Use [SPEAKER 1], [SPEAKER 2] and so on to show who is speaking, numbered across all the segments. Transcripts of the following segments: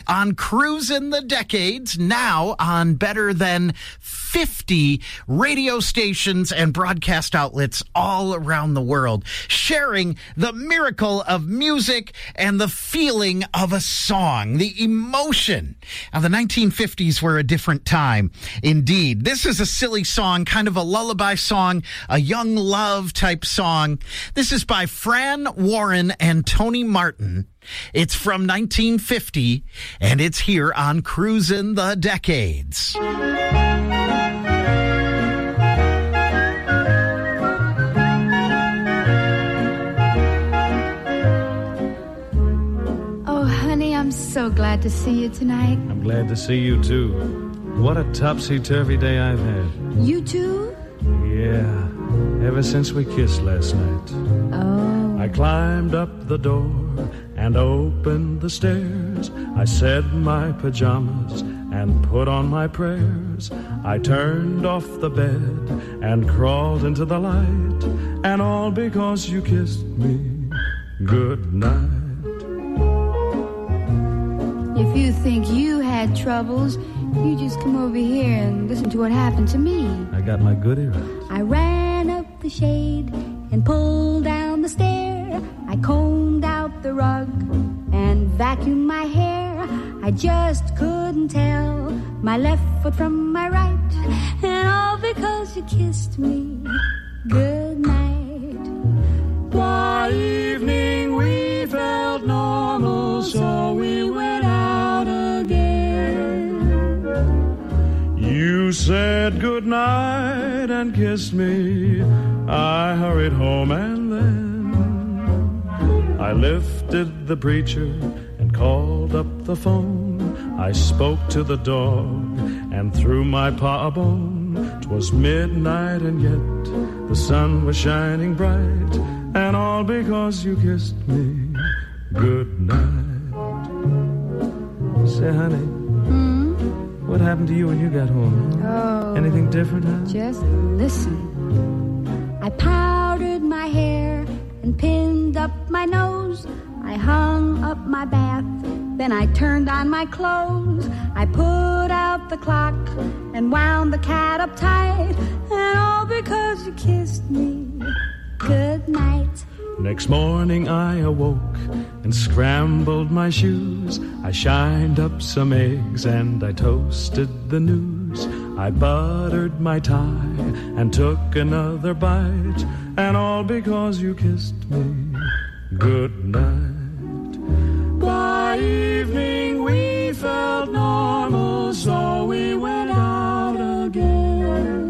[SPEAKER 1] on Cruisin' the Decades, now on better than 50 radio stations and broadcast outlets all around the world, sharing the miracle of music and the feeling of a song, the emotion. Now, the 1950s were a different time, indeed. This is a silly song, kind of a lullaby song, a young love type song. This is by Fran Warren and Tony Martin. It's from 1950, and it's here on Cruisin' the Decades.
[SPEAKER 2] I'm so glad to see you tonight.
[SPEAKER 3] I'm glad to see you, too. What a topsy-turvy day I've had.
[SPEAKER 2] You too?
[SPEAKER 3] Yeah, ever since we kissed last night.
[SPEAKER 2] Oh.
[SPEAKER 3] I climbed up the door and opened the stairs. I said my pajamas and put on my prayers. I turned off the bed and crawled into the light. And all because you kissed me good night.
[SPEAKER 2] If you think you had troubles, you just come over here and listen to what happened to me.
[SPEAKER 3] I got my goodie right.
[SPEAKER 2] I ran up the shade and pulled down the stair. I combed out the rug and vacuumed my hair. I just couldn't tell my left foot from my right. And all because you kissed me good night.
[SPEAKER 3] By evening we felt normal, so we went out again. You said good night and kissed me. I hurried home and then I lifted the preacher and called up the phone. I spoke to the dog and threw my paw a bone. 'Twas midnight and yet the sun was shining bright. And all because you kissed me good night. Say, honey, what happened to you when you got home?
[SPEAKER 2] Oh.
[SPEAKER 3] Anything different, huh?
[SPEAKER 2] Just listen. I powdered my hair and pinned up my nose. I hung up my bath, then I turned on my clothes. I put out the clock and wound the cat up tight. And all because you kissed me good night.
[SPEAKER 3] Next morning I awoke and scrambled my shoes. I shined up some eggs and I toasted the news. I buttered my tie and took another bite. And all because you kissed me good night. By evening we felt normal, so we went out again.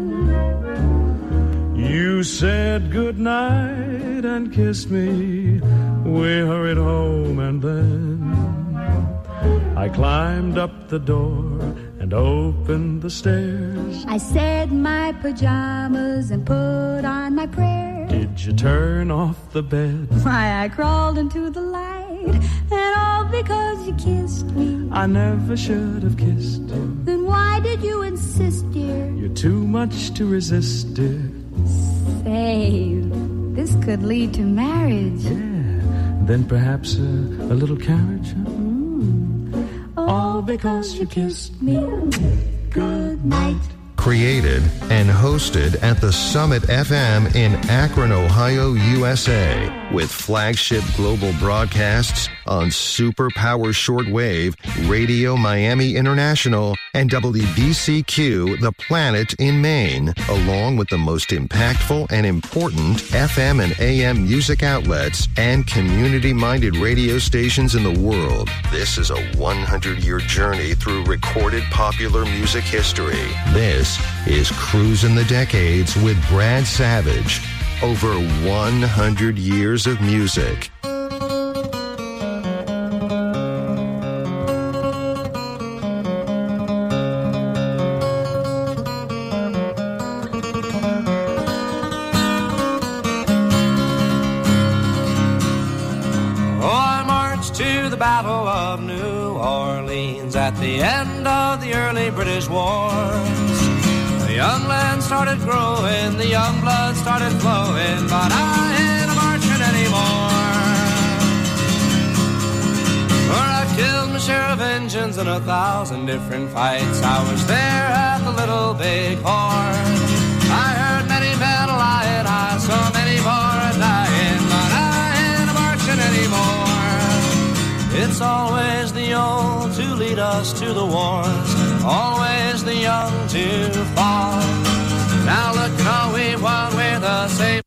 [SPEAKER 3] You said good night and kissed me. We hurried home and then I climbed up the door and opened the stairs.
[SPEAKER 2] I said my pajamas and put on my prayers.
[SPEAKER 3] Did you turn off the bed?
[SPEAKER 2] Why, I crawled into the light. And all because you kissed me.
[SPEAKER 3] I never should have kissed you.
[SPEAKER 2] Then why did you insist, dear?
[SPEAKER 3] You're too much to resist, dear.
[SPEAKER 2] Say, this could lead to marriage.
[SPEAKER 3] Yeah, then perhaps a little carriage, huh?
[SPEAKER 2] All because you kissed me good night.
[SPEAKER 4] Created and hosted at the Summit FM in Akron, Ohio, USA, with flagship global broadcasts on Superpower Shortwave, Radio Miami International, and WBCQ The Planet in Maine, along with the most impactful and important FM and AM music outlets and community-minded radio stations in the world. This is a 100-year journey through recorded popular music history. This is Cruisin' the Decades with Brad Savage. Over 100 years of music.
[SPEAKER 5] Battle of New Orleans at the end of the early British wars. The young land started growing, the young blood started flowing, but I ain't a marching anymore. For I killed my share of Injuns in 1,000 different fights. I was there at the Little Big Horn. I heard many men lying, I saw many more dying, but I ain't marching anymore. It's always the old to lead us to the wars, always the young to fall. Now look at all we've won, we're the same.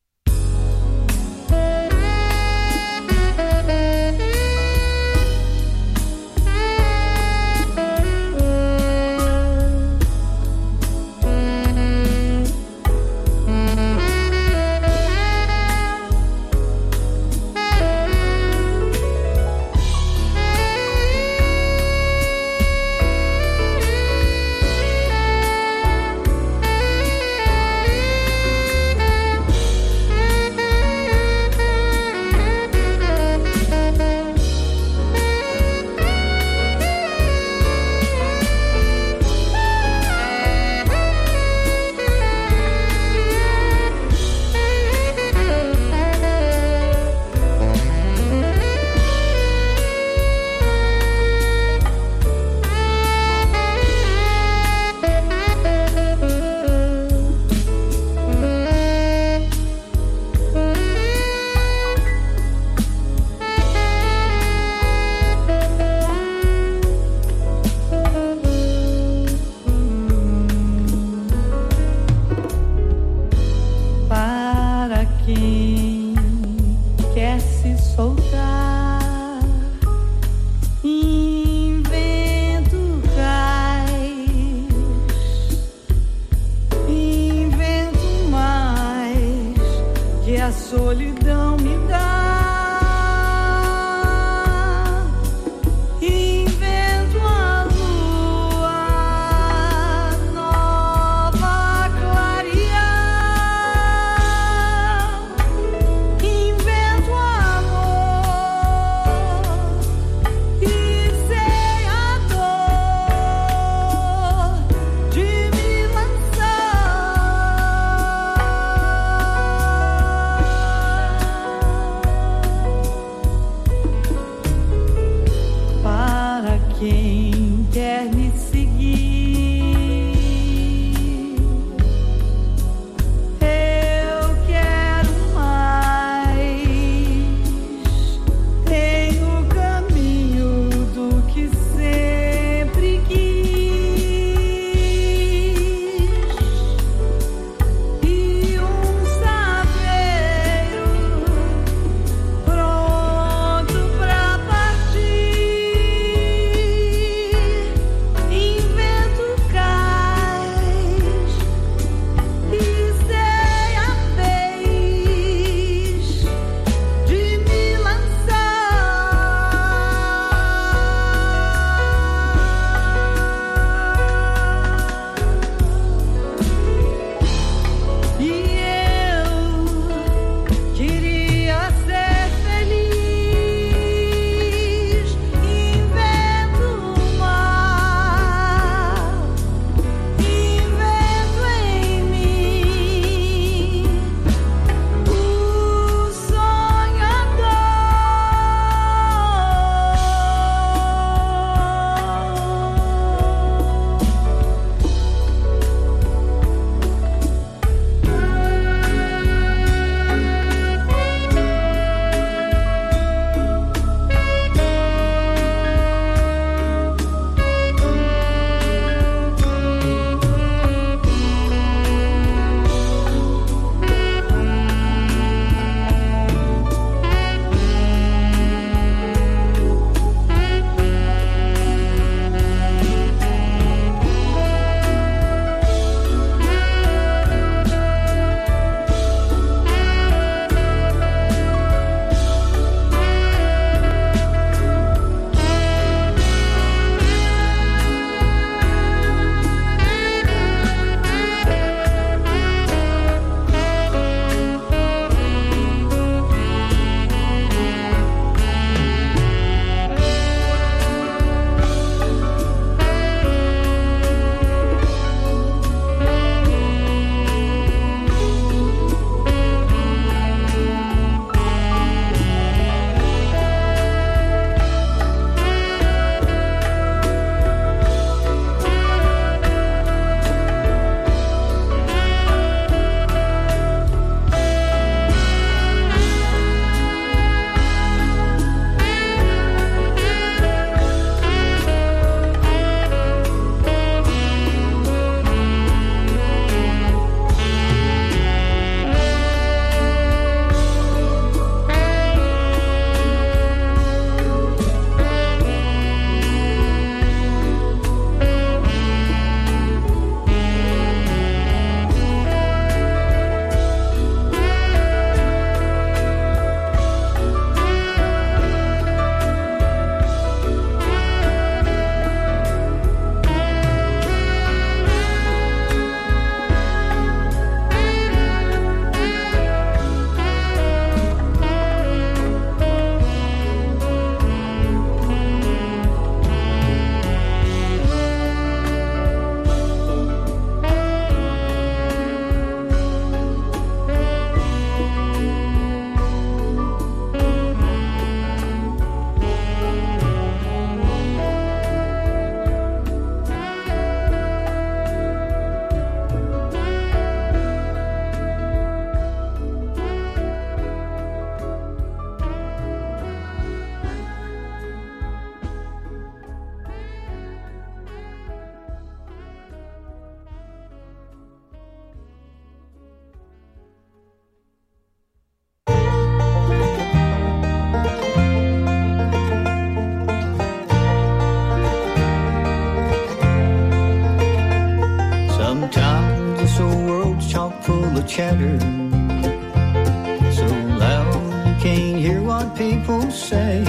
[SPEAKER 6] people chatter so loud you can't hear what people say.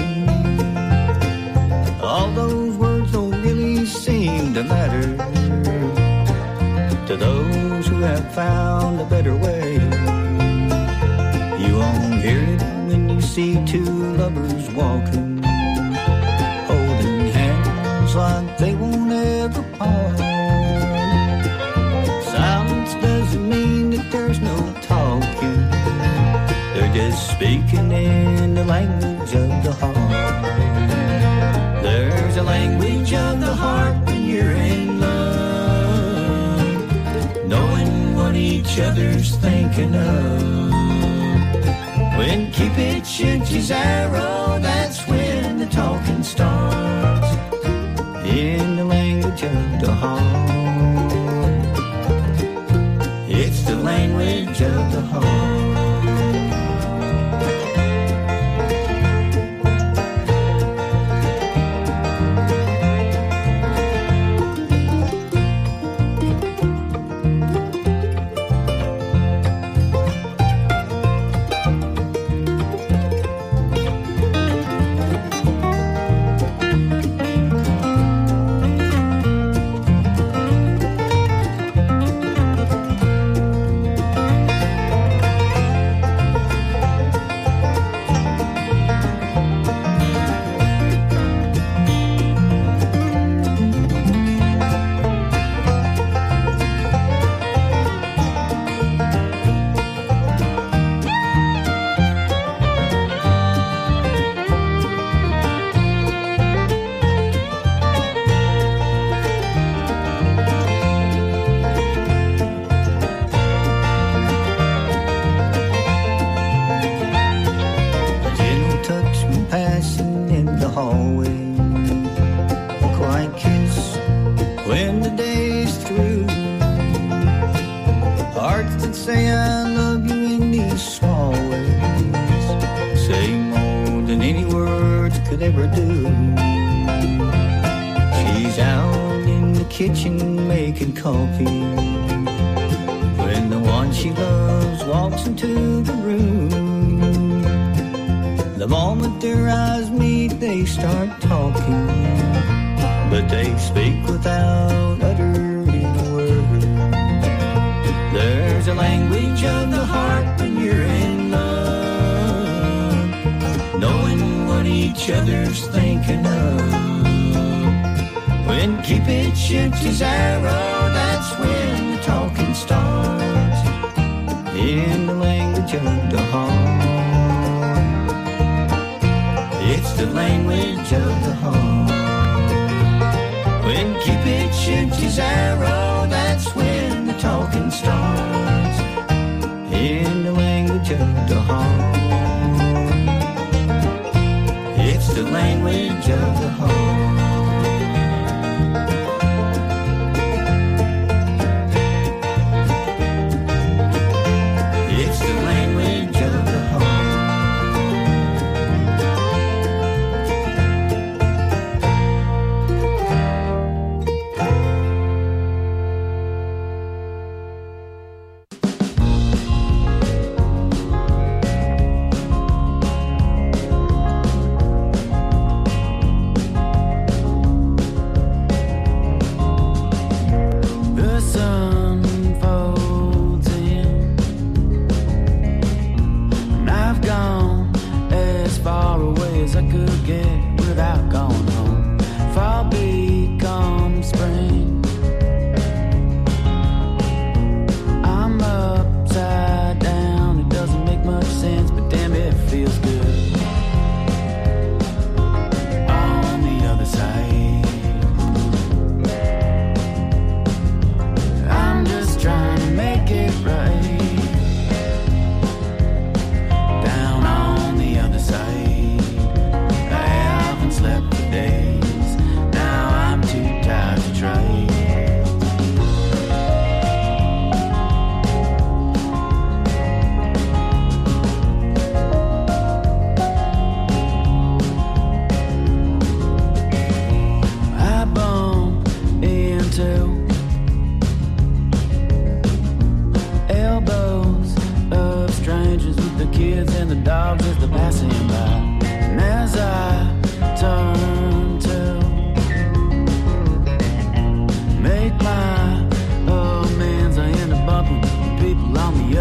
[SPEAKER 6] All those words don't really seem to matter to those who have found a better way. You won't hear it when you see two lovers walking, holding hands like they won't ever part. Silence doesn't mean that there's no talking. They're just speaking in the language of the heart. There's a language of the heart when you're in love, knowing what each other's thinking of. When Cupid shoots his arrow, that's when the talking starts, in the language of the heart. It's the language of the heart.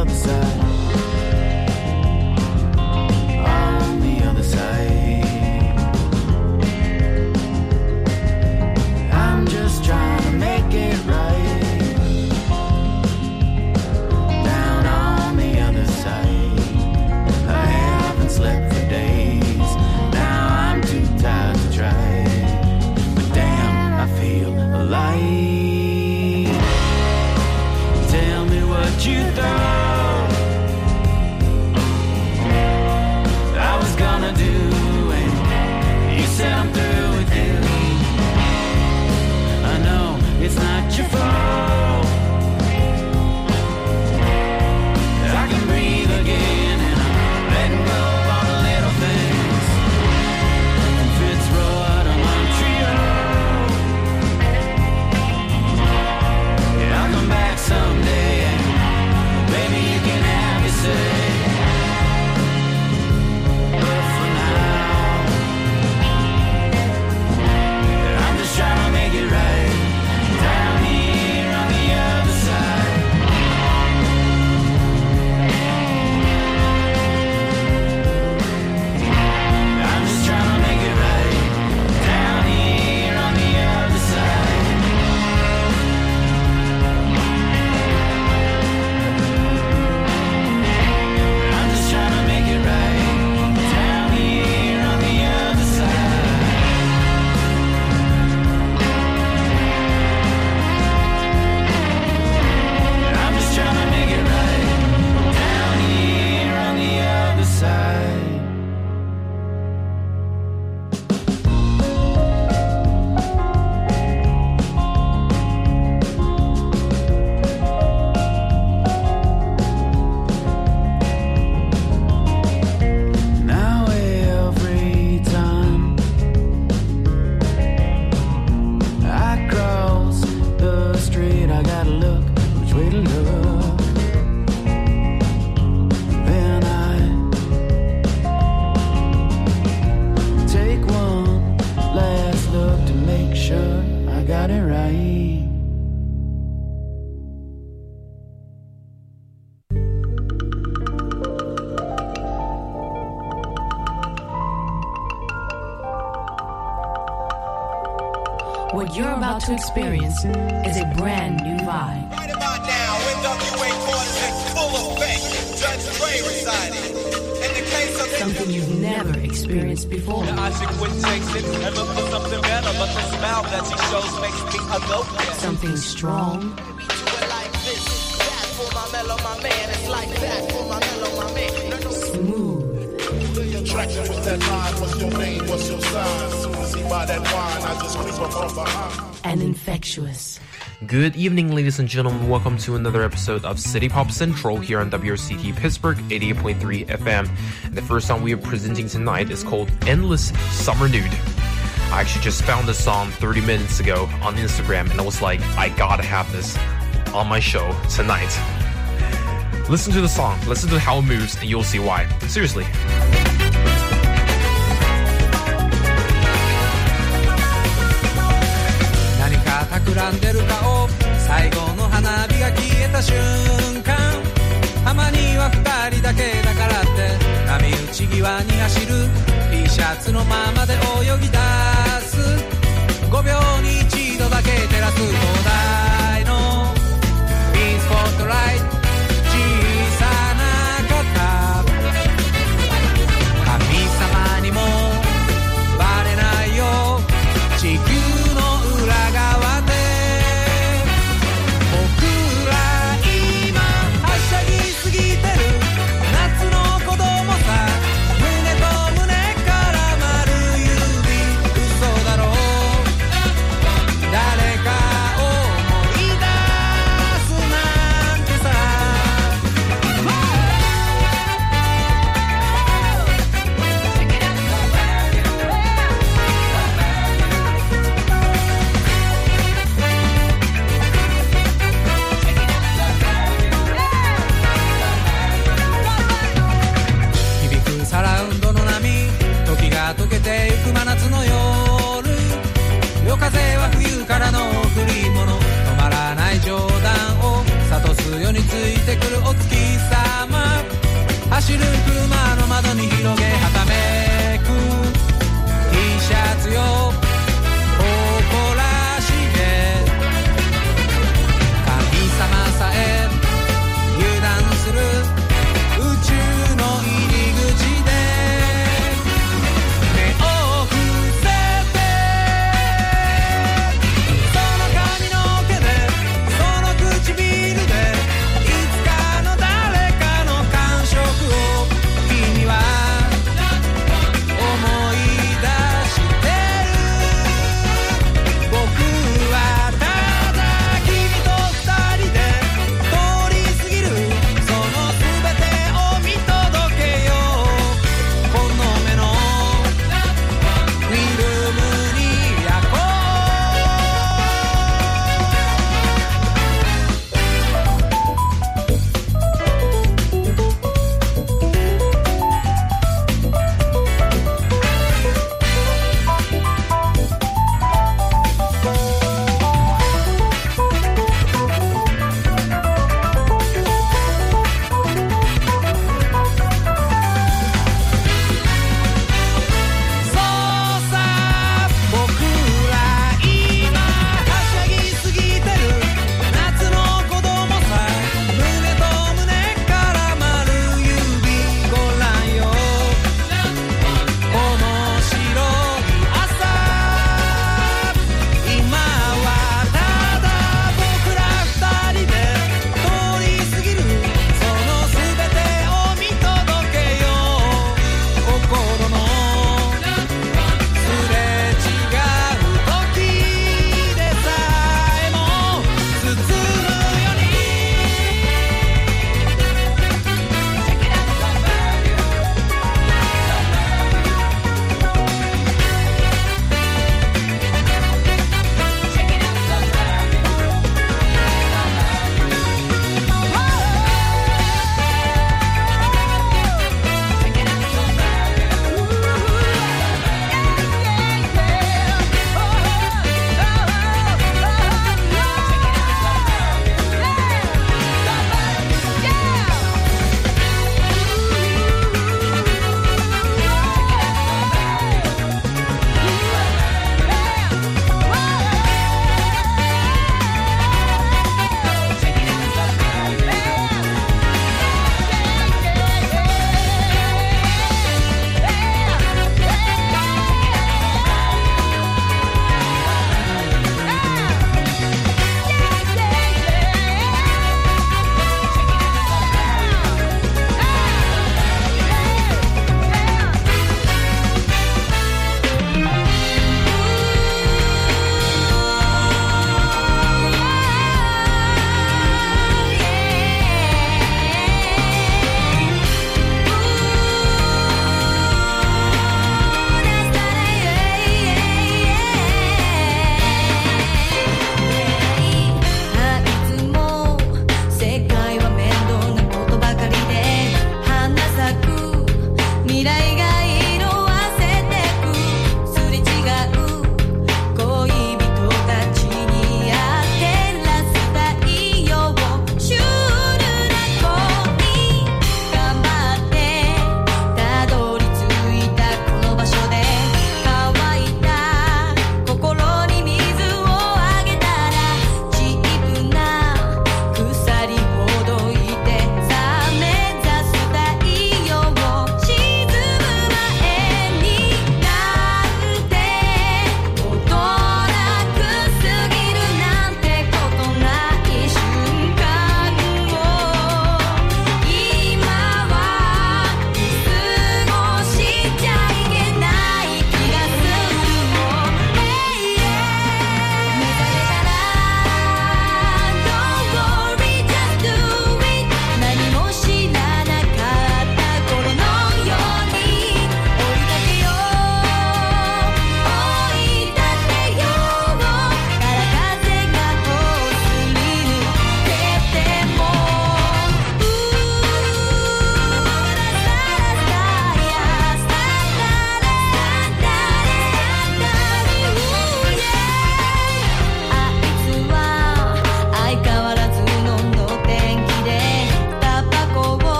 [SPEAKER 6] other side. On the other side. I'm just trying to make it right. Down on the other side. I haven't slept for days. Now I'm too tired to try. But damn, I feel alive. Tell me what you thought I was gonna do, and you said I'm through with you. I know it's not your fault. I can breathe again, and I'm letting go of all the little things. From Fitzroy to Montreal, yeah, I'll come back someday, and maybe you can have your say. But for now, I'm just trying to make it right. Down here on the other side. I'm just trying to make it right. Down here on the other side. I'm just trying to make it right. Down here on the other side. I'm just trying to make it right. Down here on the other side. Now every time I cross the street, I gotta look which way to look. Then I take one last look to make sure I got it right.
[SPEAKER 7] What you're about to experience is a brand new vibe.
[SPEAKER 8] Right about now, NWA quarters in full effect. Judge Dre residing. In the case of
[SPEAKER 7] Something you've never experienced before.
[SPEAKER 8] Isaac quit chasing and look for something better, but the smile that he shows makes me a go-getter.
[SPEAKER 7] Something strong
[SPEAKER 8] We do it like this. That for my mellow, my man. It's like that for my mellow, my man.
[SPEAKER 7] smooth.
[SPEAKER 9] Attraction with that line, what's your name, what's your sign? Soon as he buy that wine, I just creep up from behind.
[SPEAKER 7] And infectious.
[SPEAKER 10] Good evening, ladies and gentlemen. Welcome to another episode of City Pop Central here on WRCT Pittsburgh 88.3 FM. And the first song we are presenting tonight is called Endless Summer Nude. I actually just found this song 30 minutes ago on Instagram, and I was like, I gotta have this on my show tonight. Listen to the song, listen to how it moves, and you'll see why. Seriously.
[SPEAKER 5] 何か企んでる顔、最後の花火が消えた瞬間、たまには二人だけだからって波打ち際に走る T シャツのままで泳ぎ出す5秒に一度だけ照らす灯台のピンスポットライト、小さな肩、神様にもバレないよ、地球の裏側で僕ら今はしゃぎすぎてる夏の子供さ、胸と胸絡まる指、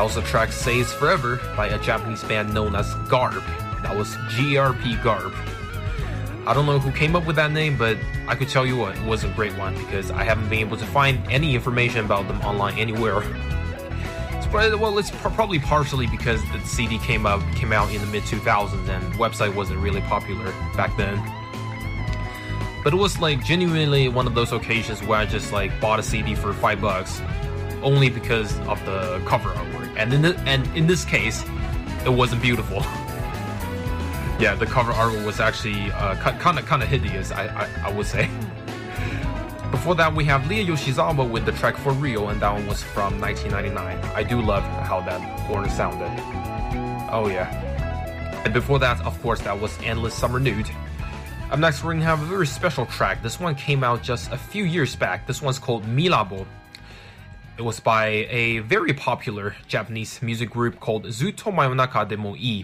[SPEAKER 10] also the track Says Forever by a Japanese band known as GARP. That was GRP GARP. I don't know who came up with that name, but I could tell you what, it was a great one because I haven't been able to find any information about them online anywhere. It's probably partially because the CD came out in the mid-2000s and the website wasn't really popular back then. But it was like genuinely one of those occasions where I just like bought a CD for $5 only because of the cover artwork. And in this case, it wasn't beautiful. Yeah, the cover artwork was actually kind of hideous, I would say. Before that, we have Lia Yoshizawa with the track For Real, and that one was from 1999. I do love how that horn sounded. Oh yeah. And before that, of course, that was Endless Summer Nude. Up next, we're going to have a very special track. This one came out just a few years back. This one's called Milabo. It was by a very popular Japanese music group called Zutto Mayonaka de Mo Ii.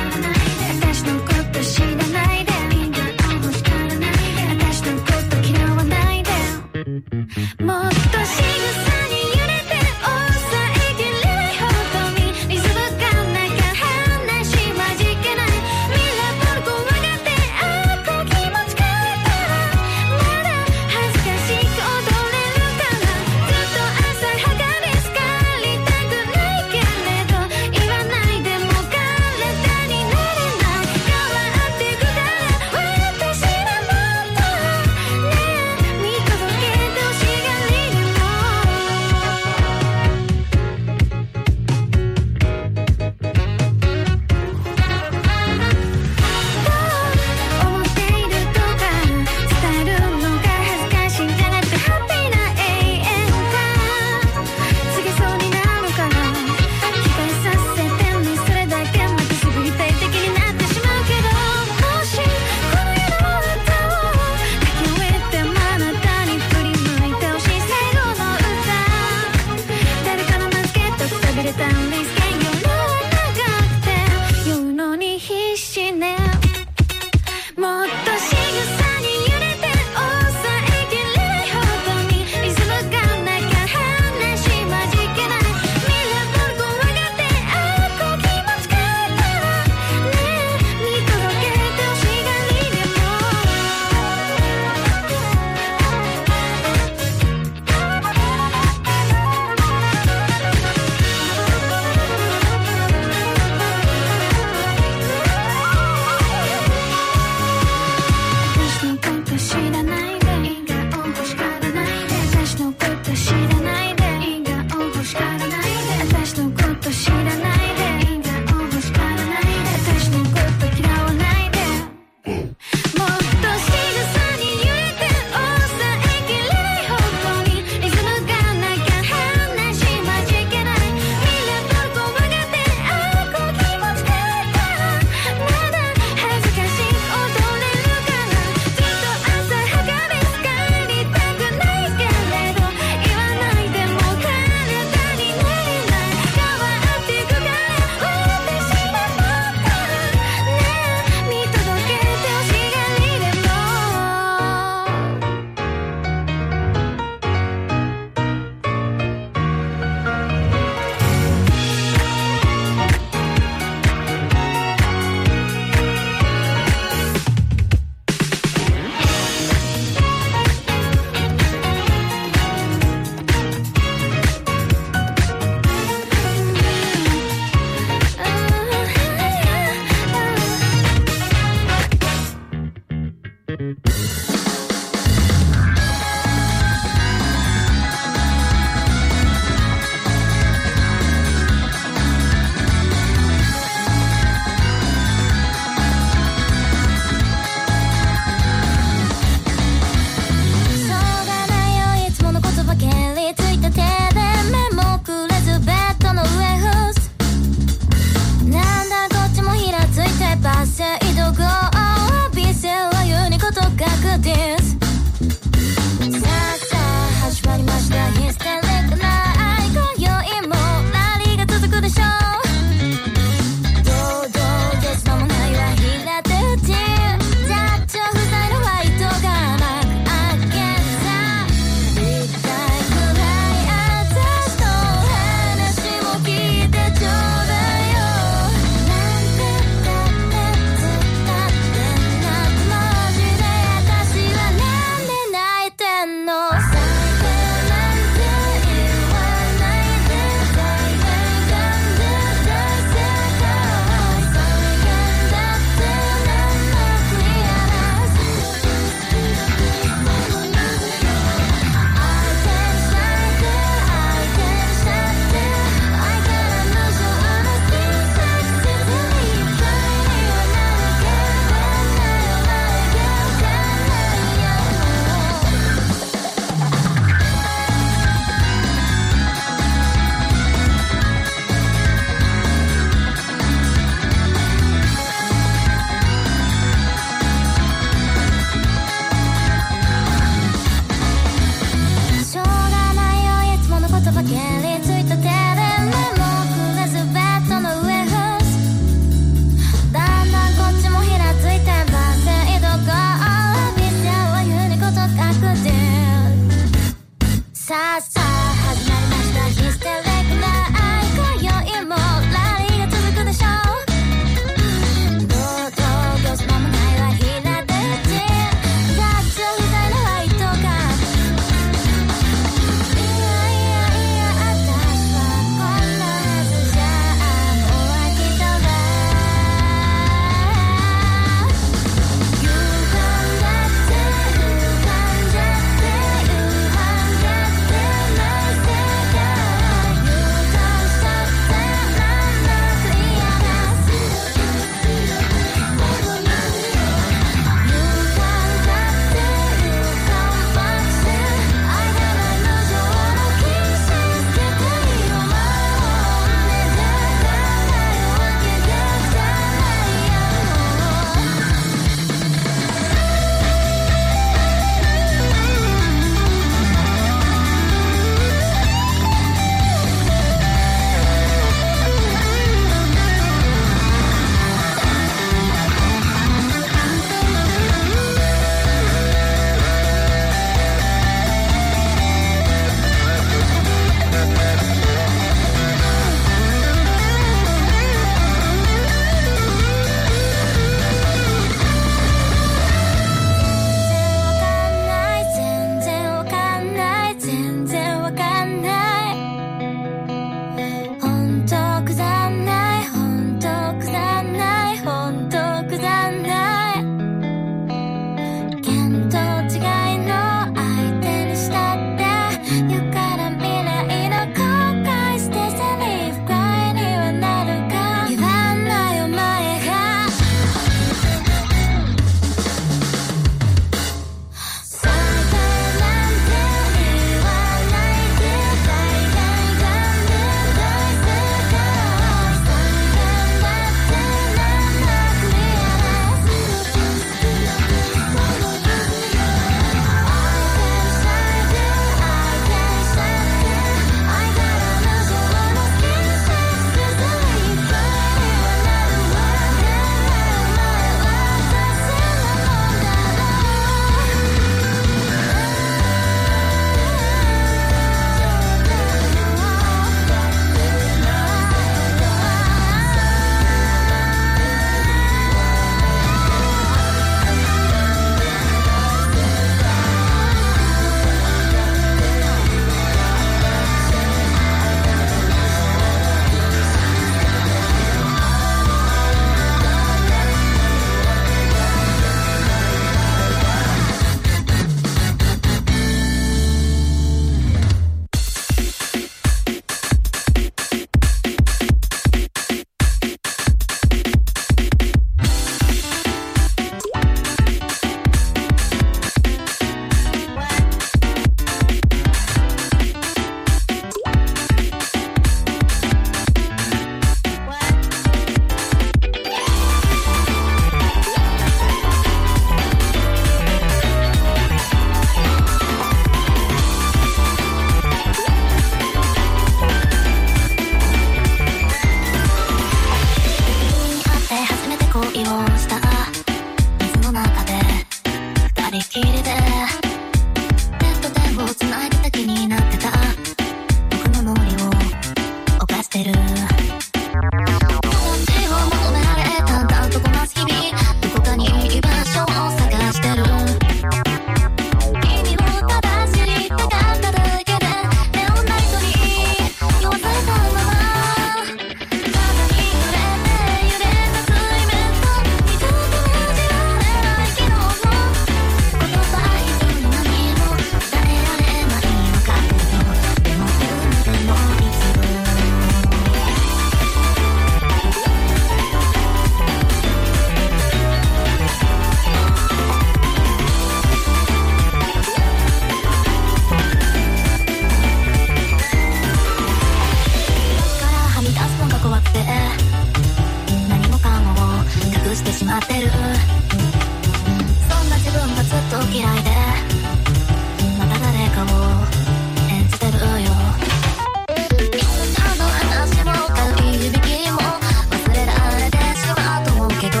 [SPEAKER 11] まってる。そんな自分がずっと嫌いでまた誰かを演じてるよ。あの話も軽い響きも忘れられてしまうと思うけど、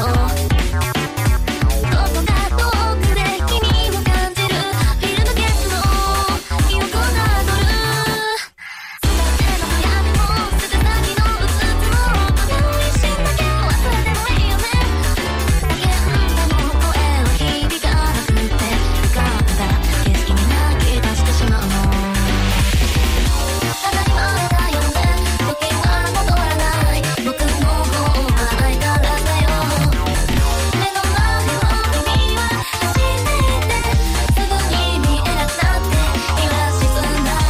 [SPEAKER 11] どこか遠くで君を感じるフィルムケースの記憶をたどる。全ての闇もすぐ先のうつつもこの一瞬だけ忘れてもいいよね。叫んでも声は響かなくて浮かんだ景色に泣き出してしまうの。ただいまだよね、時は戻らない、僕の方は相変わらずだよ。目の前を君は走っていってすぐに見えなくなって日は沈んだ。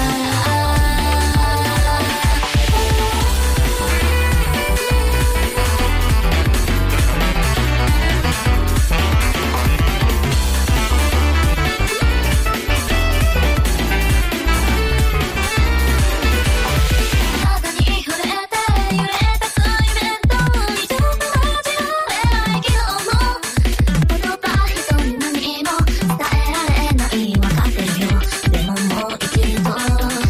[SPEAKER 11] 肌に触れて揺れた水面と二度と味わえない昨日も言葉一人何も伝えられないわかってるよ。でももう一度肌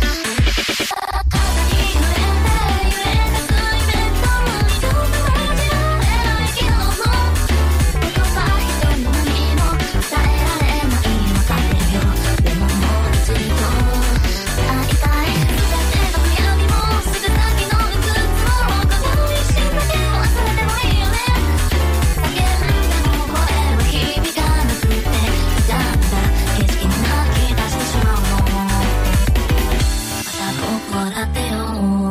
[SPEAKER 11] に触れて揺れた水面と二度と味わえない昨日も言葉一人何も伝えられないわかってるよ。でももう一度会いたい。全ての闇もすぐ先のうつつもこの一瞬だけ忘れてもいいよね。叫んでも声は響かなくて傷んだ景色に泣き出してしまうの。また僕笑ってよ。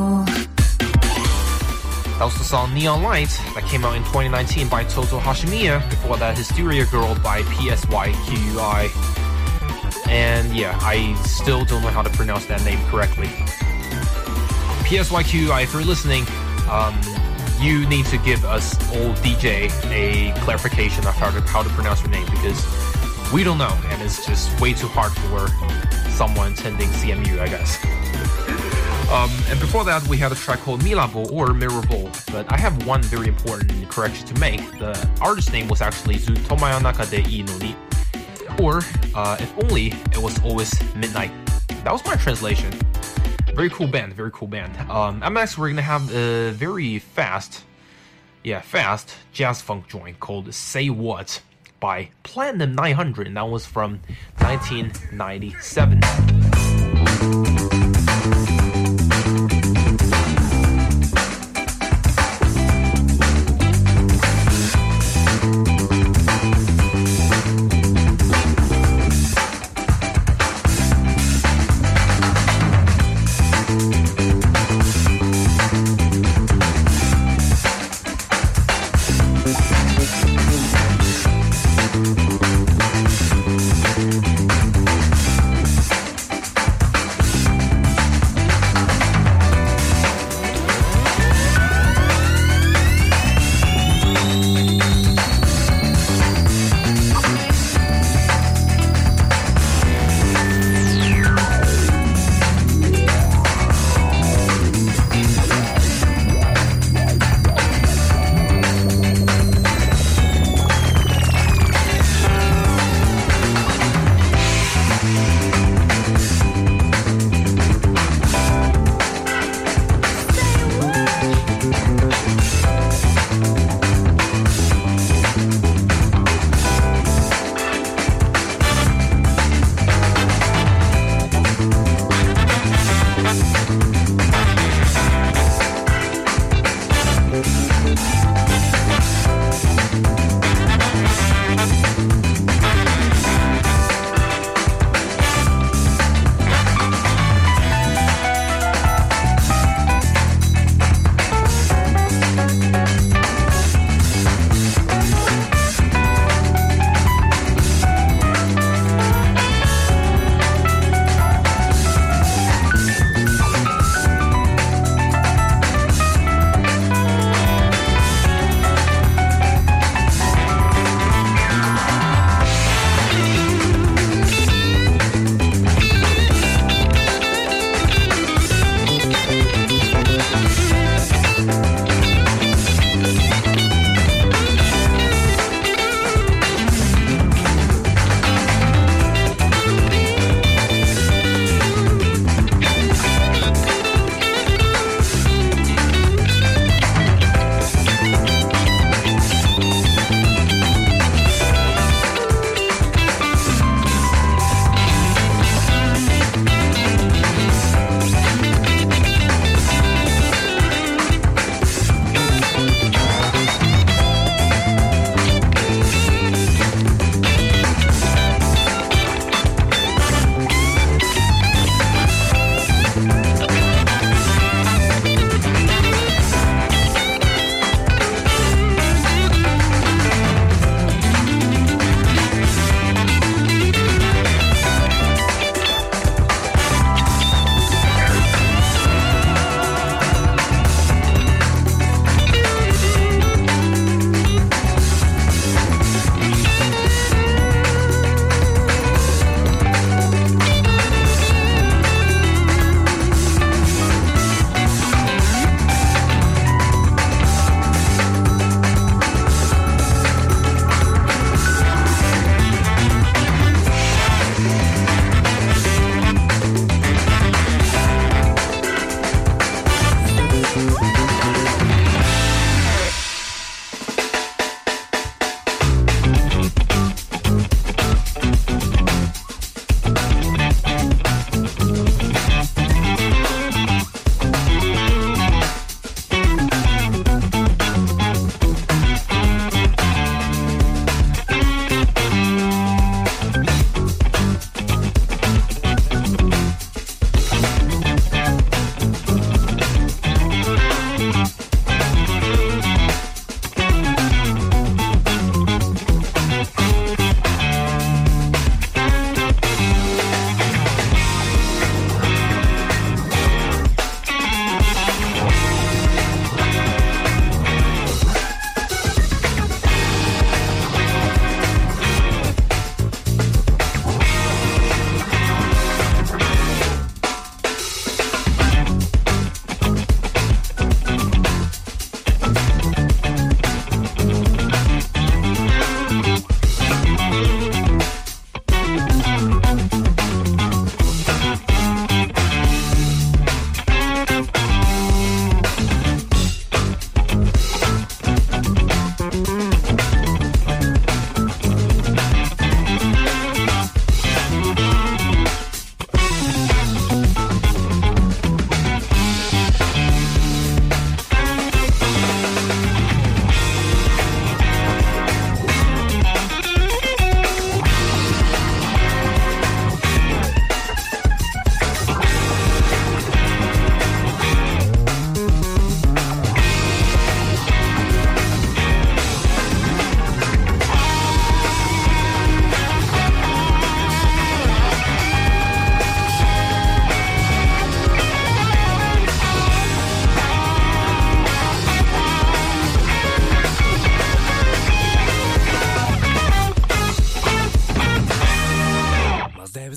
[SPEAKER 10] That was the song Neon Light that came out in 2019 by Toto Hashimiya. Before that, Hysteria Girl by PSYQI. And yeah, I still don't know how to pronounce that name correctly. PSYQI, if you're listening, you need to give us old DJ a clarification of how to pronounce your name, because we don't know, and it's just way too hard for someone attending CMU, I guess. And before that, we had a track called Milabo or Mirable, but I have one very important correction to make. The artist name was actually Zutomaya Nakade I no Ni, or if only it was always midnight. That was my translation. Very cool band, very cool band. Up next, we're gonna have a very fast jazz funk joint called Say What by Platinum 900, and that was from 1997.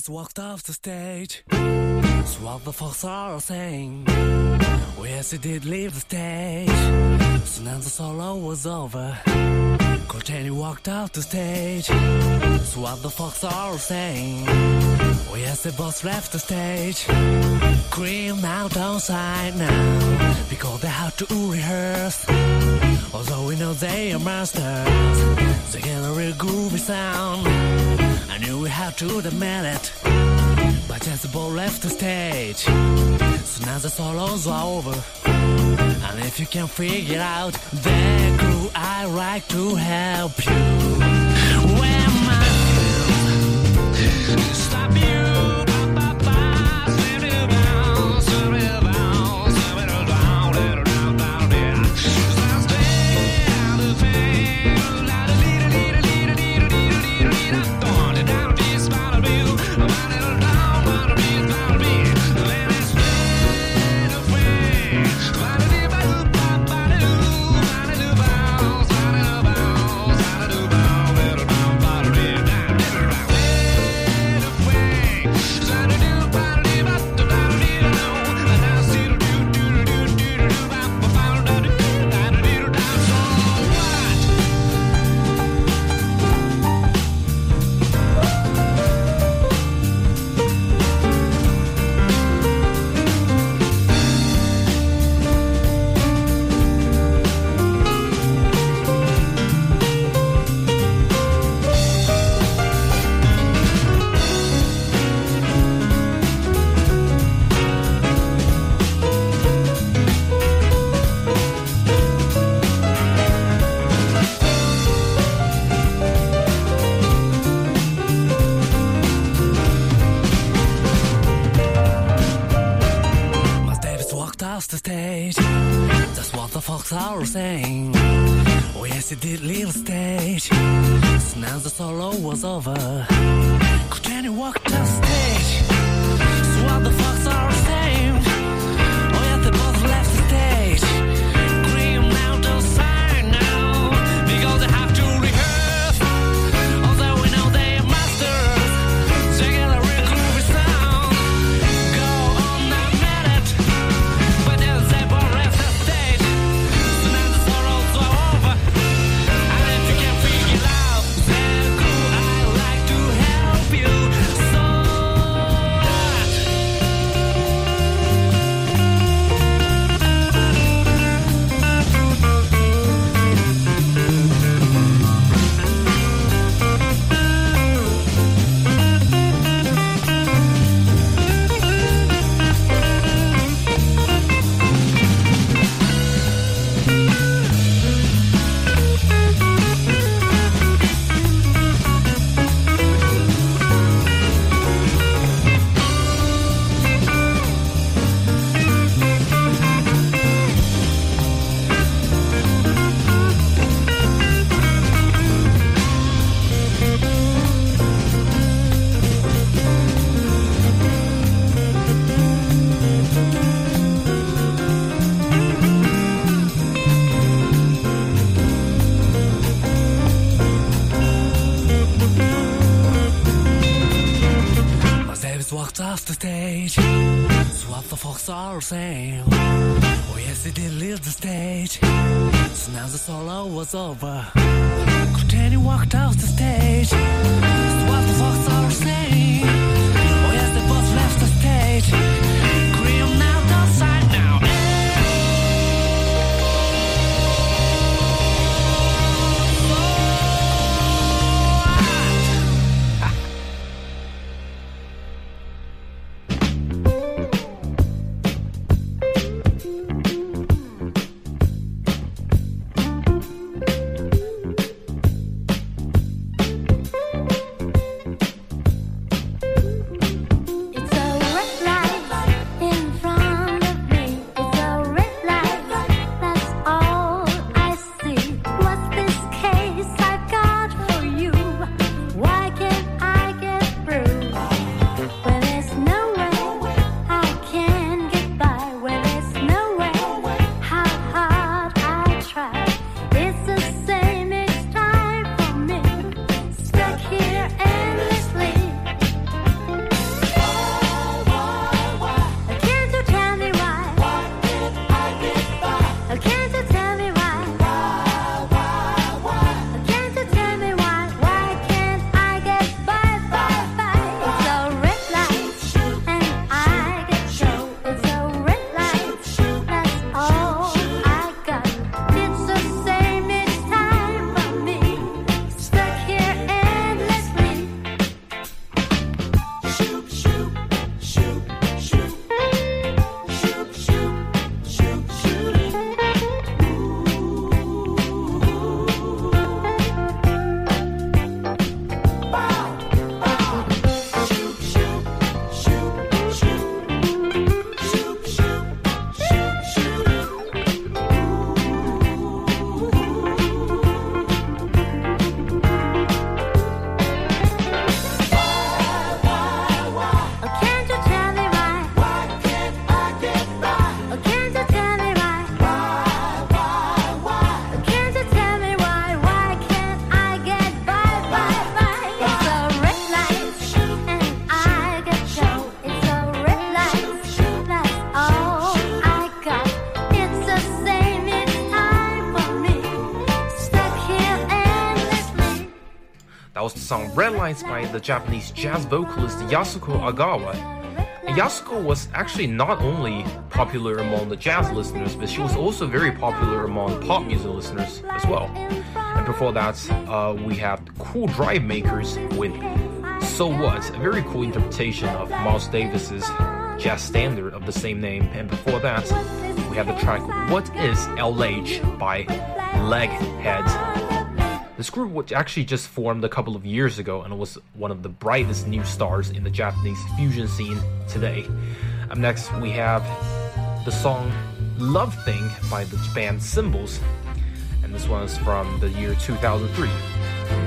[SPEAKER 12] Davis walked off the stage. So what the folks are saying? Oh yes, he did leave the stage. So now the solo was over. Coltrane walked off the stage. So what the folks are saying? Oh yes, the boss left the stage. Cream out outside now because they have to rehearse. Although we know they are masters, they get a real groovy sound. I knew we had to admit it, but just the ball left the stage. So now the solos are over, and if you can figure out the crew, I'd like to help you. Where my stop you? The stage, that's what the folks are saying. Oh yes, he did leave the stage. So now the solo was over. Coltrane walked off the stage. So what the folks are saying? Oh yes, they both left the stage. Cream out the sign now because they have to rehearse. Although we know they are masters, they get a real groovy sound. Go on that minute. But then they both left the stage. So now the sorrows are over. And if you can figure out the crew, I'd like to help you. So walked off the stage. So what the folks are saying? Oh yes, he did leave the stage. So now the solo was over. Coltrane walked off the stage. So what the folks are saying? Oh yes, they both left the stage. Cream out outside now.
[SPEAKER 11] It's a wet life.
[SPEAKER 10] That was the song Red Lights by the Japanese jazz vocalist Yasuko Agawa. And Yasuko was actually not only popular among the jazz listeners, but she was also very popular among pop music listeners as well. And before that, we had Cool Drive Makers with So What, a very cool interpretation of Miles Davis's jazz standard of the same name. And before that, we have the track What Is LH by Leghead. This group was actually just formed a couple of years ago and was one of the brightest new stars in the Japanese fusion scene today. Up next, we have the song Love Thing by the band Symbols, and this one is from the year 2003.